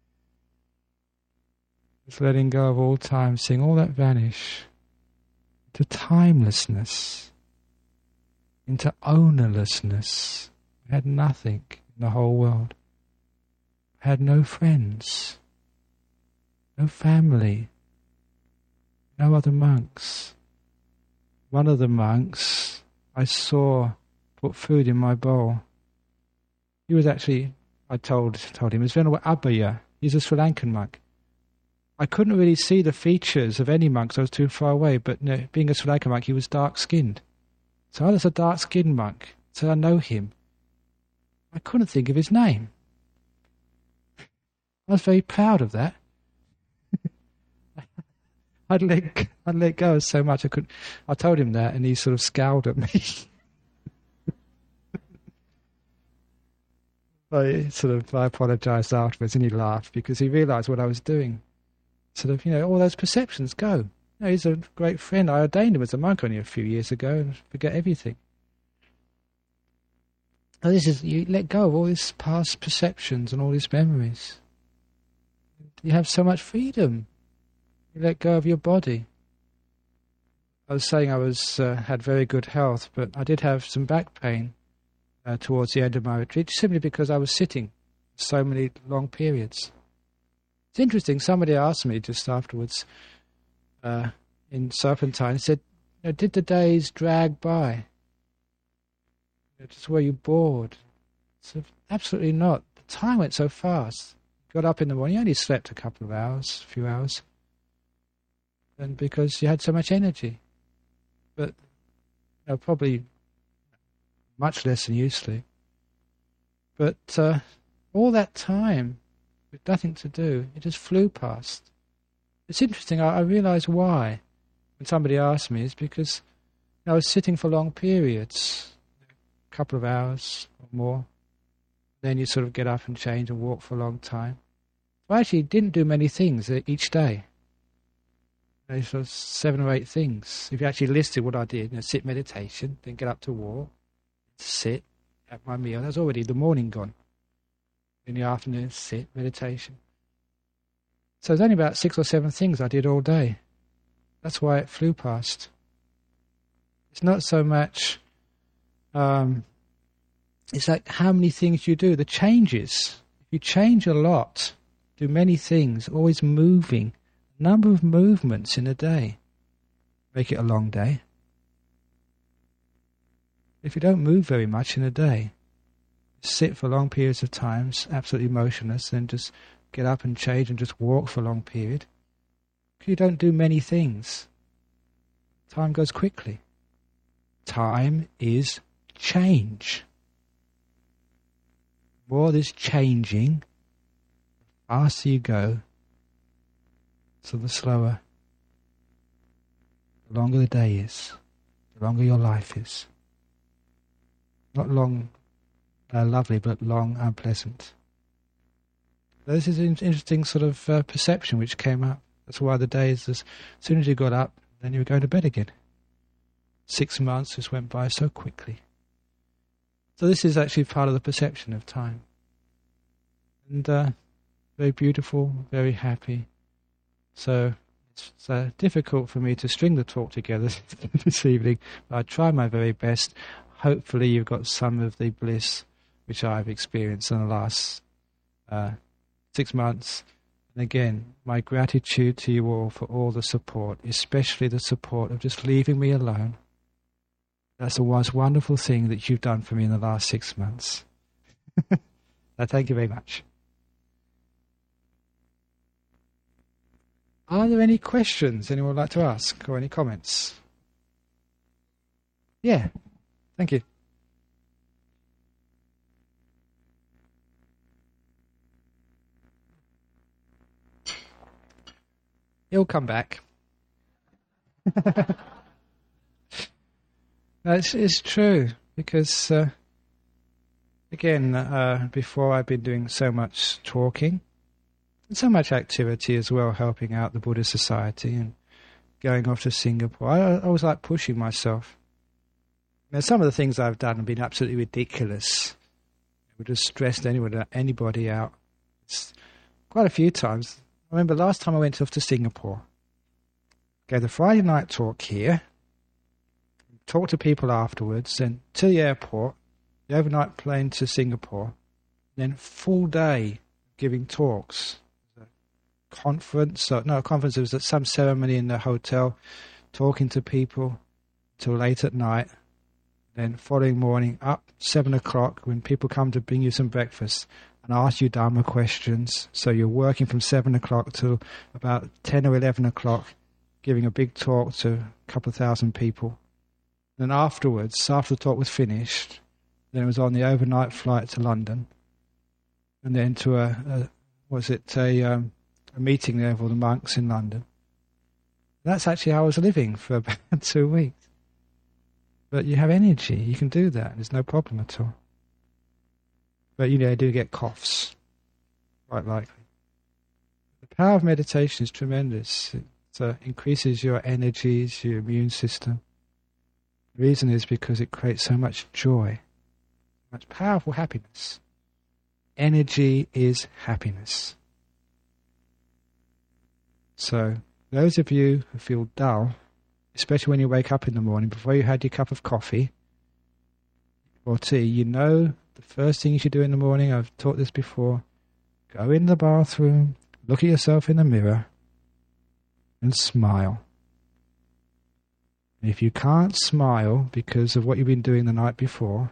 Just letting go of all time, seeing all that vanish into timelessness, into ownerlessness. I had nothing in the whole world. I had no friends, no family, no other monks. One of the monks I saw put food in my bowl. He was actually, I told told him, he was Venerable Abhaya. He's a Sri Lankan monk. I couldn't really see the features of any monk, so I was too far away, but you know, being a Sri Lankan monk, he was dark-skinned. So, oh, that's a dark-skinned monk. So I know him. I couldn't think of his name. I was very proud of that. I'd let I'd let go so much I could. I told him that, and he sort of scowled at me. I sort of I apologised afterwards, and he laughed because he realised what I was doing. Sort of, you know, all those perceptions go. You know, he's a great friend. I ordained him as a monk only a few years ago, and forget everything. So this is, you let go of all these past perceptions and all these memories. You have so much freedom. You let go of your body. I was saying I was uh, had very good health, but I did have some back pain uh, towards the end of my retreat, simply because I was sitting so many long periods. It's interesting, somebody asked me just afterwards uh, in Serpentine, said, you know, did the days drag by? Just were you bored? So absolutely not. The time went so fast. Got up in the morning, you only slept a couple of hours, a few hours, and because you had so much energy. But you know, probably much less than usually. But uh, all that time, with nothing to do, it just flew past. It's interesting, I, I realised why. When somebody asked me, it's because you know, I was sitting for long periods, a couple of hours or more. Then you sort of get up and change and walk for a long time. I actually didn't do many things each day. There's sort of seven or eight things. If you actually listed what I did, you know, sit meditation, then get up to walk, sit, have my meal. That's already the morning gone. In the afternoon, sit, meditation. So there's only about six or seven things I did all day. That's why it flew past. It's not so much, um, it's like how many things you do, the changes. If you change a lot, do many things, always moving, number of movements in a day, make it a long day. If you don't move very much in a day, sit for long periods of times, absolutely motionless, then just get up and change and just walk for a long period. If you don't do many things, time goes quickly. Time is change. The more there's changing, the faster you go, so the slower, the longer the day is, the longer your life is. Not long, uh, lovely, but long, unpleasant. This is an interesting sort of uh, perception which came up. That's why the days, as soon as you got up, then you were going to bed again. Six months just went by so quickly. So this is actually part of the perception of time. And uh, very beautiful, very happy. So it's uh, difficult for me to string the talk together this evening. But I try my very best. Hopefully you've got some of the bliss which I've experienced in the last uh, six months. And again, my gratitude to you all for all the support, especially the support of just leaving me alone. That's the most wonderful thing that you've done for me in the last six months. So thank you very much. Are there any questions anyone would like to ask or any comments? Yeah, thank you. He'll come back. No, it's, it's true, because, uh, again, uh, before I've been doing so much talking, and so much activity as well, helping out the Buddhist Society and going off to Singapore. I, I was like pushing myself. Now, some of the things I've done have been absolutely ridiculous. It would have stressed anyone, anybody out. It's quite a few times. I remember last time I went off to Singapore, gave the Friday night talk here, talked to people afterwards, then to the airport, the overnight plane to Singapore, then full day giving talks. Conference, so, no, a conference, it was at some ceremony in the hotel, talking to people till late at night. Then following morning, up seven o'clock, when people come to bring you some breakfast and ask you Dharma questions. So you're working from seven o'clock till about ten or eleven o'clock, giving a big talk to a couple of thousand people. Then afterwards, after the talk was finished, then it was on the overnight flight to London, and then to a, a was it a, um, a meeting there for the monks in London. That's actually how I was living for about two weeks. But you have energy, you can do that, there's no problem at all. But you know, you do get coughs, quite likely. The power of meditation is tremendous. It uh, increases your energies, your immune system. The reason is because it creates so much joy, That's powerful happiness. Energy is happiness. So, those of you who feel dull, especially when you wake up in the morning, before you had your cup of coffee or tea, you know the first thing you should do in the morning, I've taught this before, go in the bathroom, look at yourself in the mirror, and smile. And if you can't smile because of what you've been doing the night before,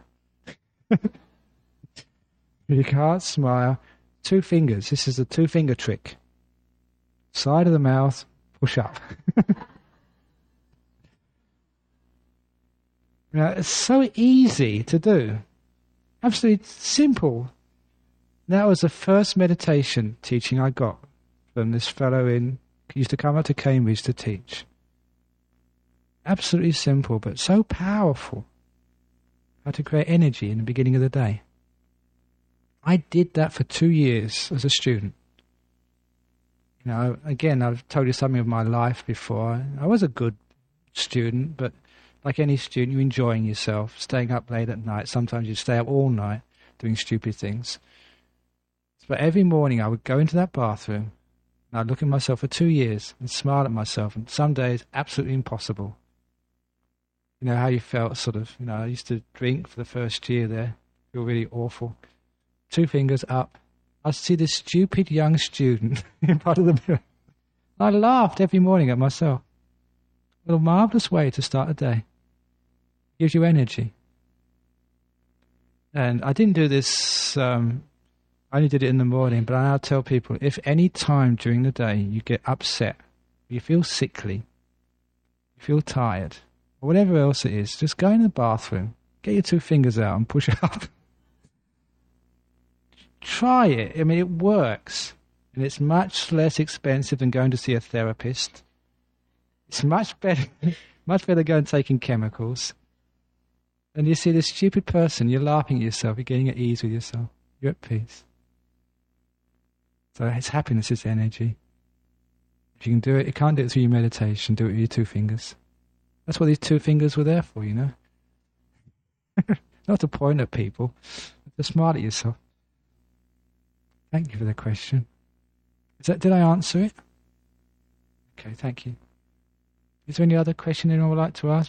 you can't smile, two fingers, this is the two-finger trick. Side of the mouth, push up. Now, it's so easy to do. Absolutely simple. That was the first meditation teaching I got from this fellow in, he used to come up to Cambridge to teach. Absolutely simple, but so powerful. How to create energy in the beginning of the day. I did that for two years as a student. You know, again, I've told you something of my life before. I was a good student, but like any student, you're enjoying yourself, staying up late at night. Sometimes you stay up all night doing stupid things. But every morning I would go into that bathroom and I'd look at myself for two years and smile at myself. And some days, absolutely impossible. You know how you felt, sort of, you know, I used to drink for the first year there, feel really awful. Two fingers up. I see this stupid young student in front of the mirror. I laughed every morning at myself. What a marvellous way to start a day. Gives you energy. And I didn't do this, um, I only did it in the morning, but I now tell people, if any time during the day you get upset, you feel sickly, you feel tired, or whatever else it is, just go in the bathroom, get your two fingers out and push up. Try it. I mean, it works. And it's much less expensive than going to see a therapist. It's much better, much better going taking chemicals. And you see this stupid person, you're laughing at yourself, you're getting at ease with yourself. You're at peace. So it's happiness, it's energy. If you can do it, you can't do it through your meditation, do it with your two fingers. That's what these two fingers were there for, you know. Not to point at people, but to smile at yourself. Thank you for the question. Is that, did I answer it? Okay, thank you. Is there any other question anyone would like to ask?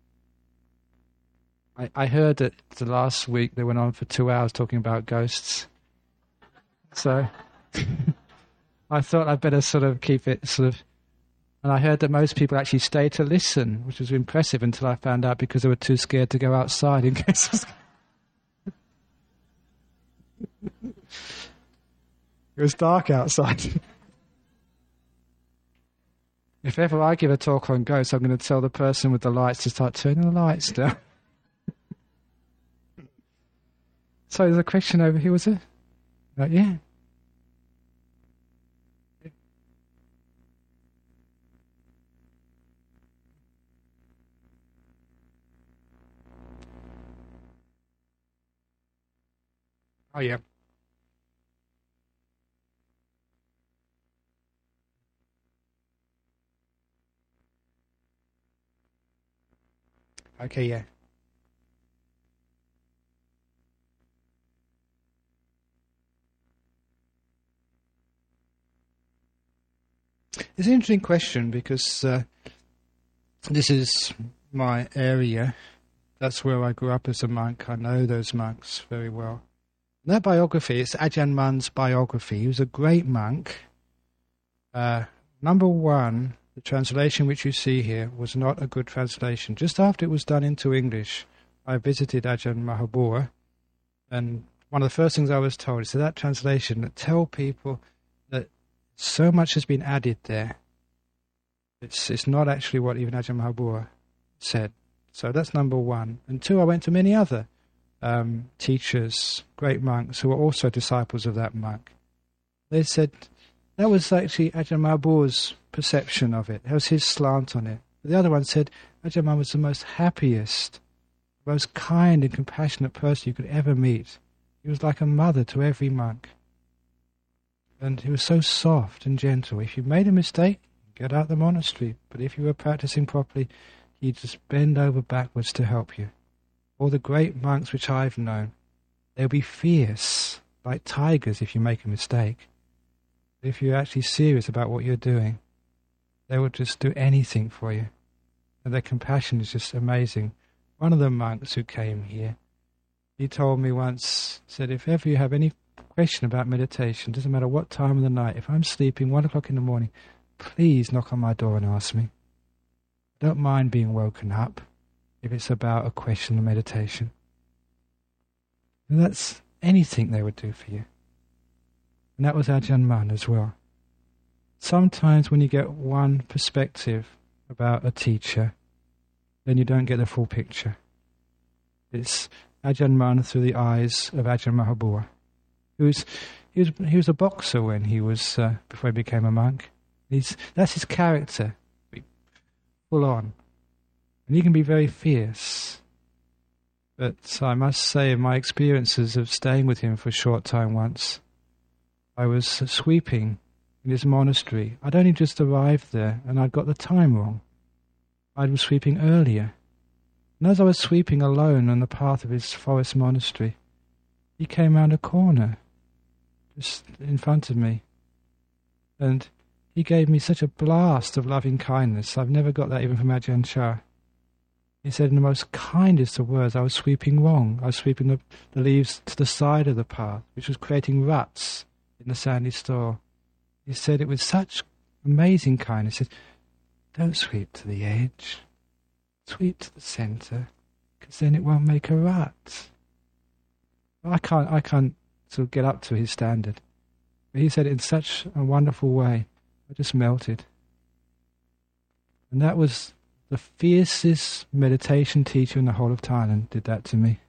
I, I heard that the last week they went on for two hours talking about ghosts. So I thought I'd better sort of keep it sort of... And I heard that most people actually stayed to listen, which was impressive until I found out because they were too scared to go outside in case it was... It was dark outside. If ever I give a talk on ghosts, I'm going to tell the person with the lights to start turning the lights down. So there's a question over here, was it? Uh, yeah. Oh, yeah. Okay, yeah. It's an interesting question because uh, this is my area. That's where I grew up as a monk. I know those monks very well. And that biography, it's Ajahn Mun's biography. He was a great monk. Uh, number one, the translation which you see here was not a good translation. Just after it was done into English, I visited Ajahn Mahabua, and one of the first things I was told is that, that translation, that tell people that so much has been added there. It's it's not actually what even Ajahn Mahabua said. So that's number one. And two, I went to many other um, teachers, great monks, who were also disciples of that monk. They said that was actually Ajahn Mahabua's perception of it. That was his slant on it. The other one said Ajahn Mun was the most happiest, most kind and compassionate person you could ever meet. He was like a mother to every monk. And he was so soft and gentle. If you made a mistake, get out of the monastery. But if you were practicing properly, he'd just bend over backwards to help you. All the great monks which I've known, They'll be fierce, like tigers if you make a mistake. If you're actually serious about what you're doing, they will just do anything for you. And their compassion is just amazing. One of the monks who came here, he told me once, said, if ever you have any question about meditation, doesn't matter what time of the night, if I'm sleeping one o'clock in the morning, please knock on my door and ask me. I don't mind being woken up if it's about a question of meditation. And that's anything they would do for you. And that was Ajahn Mun as well. Sometimes when you get one perspective about a teacher, then you don't get the full picture. It's Ajahn Mun through the eyes of Ajahn Mahabua. Who's, he, was, he was a boxer when he was, uh, before he became a monk. He's, that's his character, full on. And he can be very fierce. But I must say, in my experiences of staying with him for a short time once, I was sweeping in his monastery. I'd only just arrived there, and I'd got the time wrong. I was sweeping earlier. And as I was sweeping alone on the path of his forest monastery, he came round a corner, just in front of me. And he gave me such a blast of loving kindness. I've never got that even from Ajahn Chah. He said in the most kindest of words, I was sweeping wrong. I was sweeping the, the leaves to the side of the path, which was creating ruts in the sandy store. He said it with such amazing kindness. He said, don't sweep to the edge. Sweep to the centre, because then it won't make a rut. I can't, I can't sort of get up to his standard. But he said it in such a wonderful way. I just melted. And that was the fiercest meditation teacher in the whole of Thailand did that to me.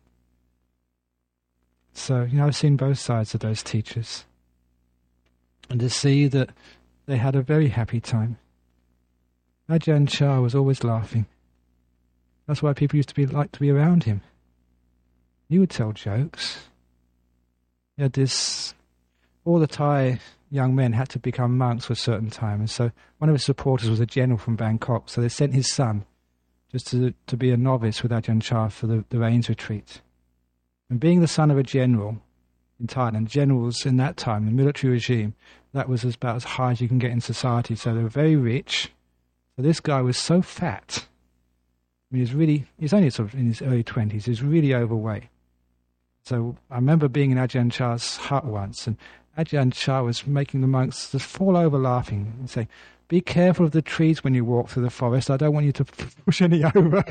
So, you know, I've seen both sides of those teachers. And to see that they had a very happy time. Ajahn Chah was always laughing. That's why people used to be like to be around him. He would tell jokes. He had this... All the Thai young men had to become monks for a certain time, and so one of his supporters was a general from Bangkok, so they sent his son just to to be a novice with Ajahn Chah for the, the Rains retreat. And being the son of a general in Thailand, generals in that time, the military regime, that was about as high as you can get in society, so they were very rich. So this guy was so fat. I mean, he was really, he was only sort of in his early twenties, he was really overweight. So I remember being in Ajahn Chah's hut once, and Ajahn Chah was making the monks just fall over laughing and say, be careful of the trees when you walk through the forest. I don't want you to push any over.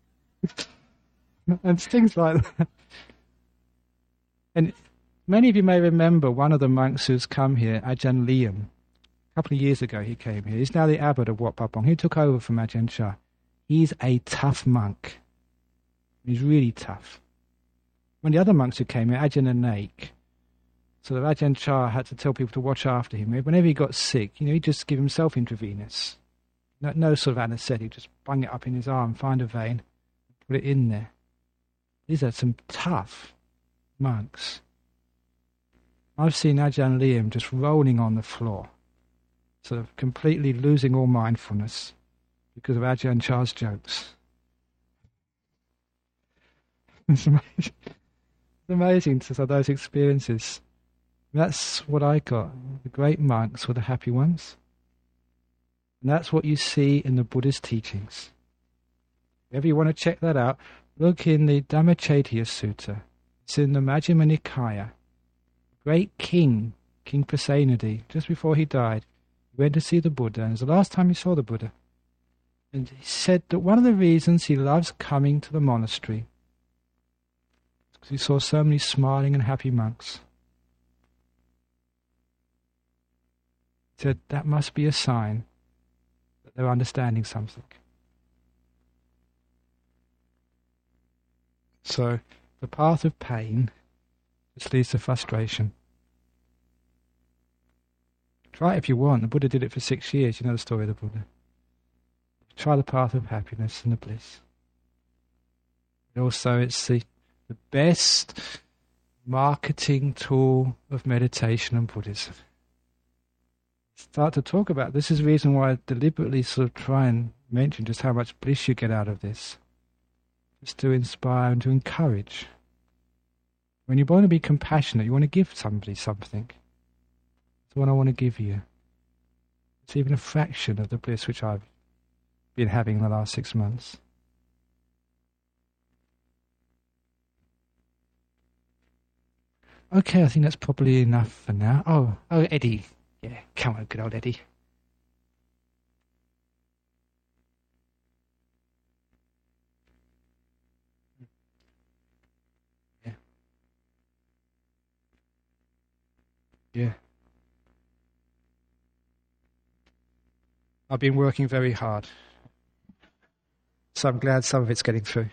And things like that. And many of you may remember one of the monks who's come here, Ajahn Liam. A couple of years ago he came here. He's now the abbot of Wat Pah Bong. He took over from Ajahn Chah. He's a tough monk. He's really tough. When the other monks who came here, Ajahn Anak, so that Ajahn Chah had to tell people to watch after him. Whenever he got sick, you know, he'd just give himself intravenous. No, no sort of anaesthetic, just bung it up in his arm, find a vein, put it in there. These are some tough monks. I've seen Ajahn Liam just rolling on the floor, sort of completely losing all mindfulness because of Ajahn Chah's jokes. It's amazing. It's amazing to have those experiences. That's what I got. The great monks were the happy ones. And that's what you see in the Buddha's teachings. If you want to check that out, look in the Dhammacettiya Sutta. It's in the Majjhima Nikaya. Great king, King Pasenadi, just before he died, he went to see the Buddha, and it was the last time he saw the Buddha. And he said that one of the reasons he loves coming to the monastery is because he saw so many smiling and happy monks. He said that must be a sign that they're understanding something. So the path of pain just leads to frustration. Try it if you want. The Buddha did it for six years. You know the story of the Buddha. Try the path of happiness and the bliss. And also, it's the, the best marketing tool of meditation and Buddhism. Start to talk about this. Is the reason why I deliberately sort of try and mention just how much bliss you get out of this. Just to inspire and to encourage. When you want to be compassionate, you want to give somebody something. That's what I want to give you. It's even a fraction of the bliss which I've been having in the last six months. Okay, I think that's probably enough for now. Oh, oh, Eddie. Yeah, come on, good old Eddie. Yeah. Yeah. I've been working very hard. So I'm glad some of it's getting through.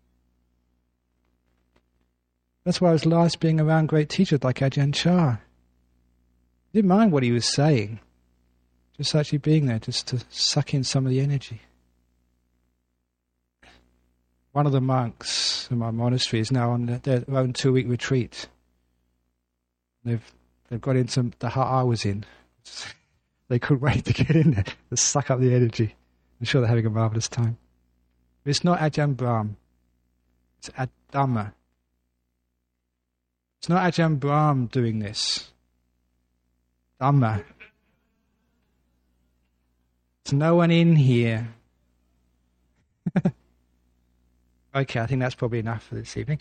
That's why I was nice being around great teachers like Ajahn Chah. Didn't mind what he was saying. Just actually being there, just to suck in some of the energy. One of the monks in my monastery is now on their own two-week retreat. They've they've got into the hut I was in. They couldn't wait to get in there, to suck up the energy. I'm sure they're having a marvellous time. But it's not Ajahn Brahm. It's Dhamma. It's not Ajahn Brahm doing this. Dhamma. There's no one in here. Okay, I think that's probably enough for this evening.